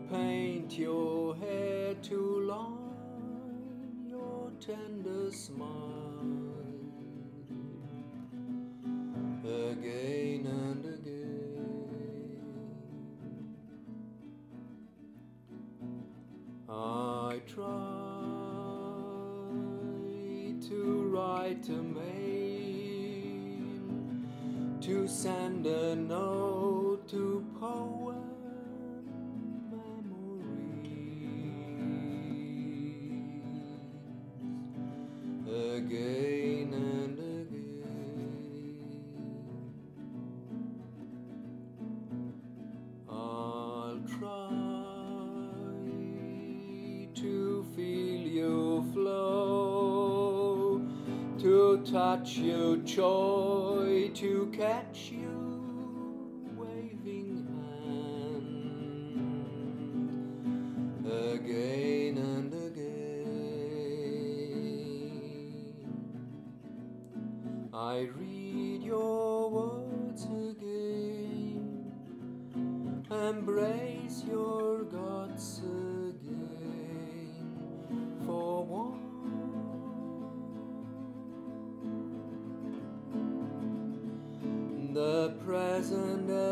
paint your hair to line your tender smile again and again. I try to write a mail, to send a note, to poem memories again and again. I'll try to feel you flow, to touch your joy, to catch you waving hand again and again. I read your words again, embrace your gods again for one. The present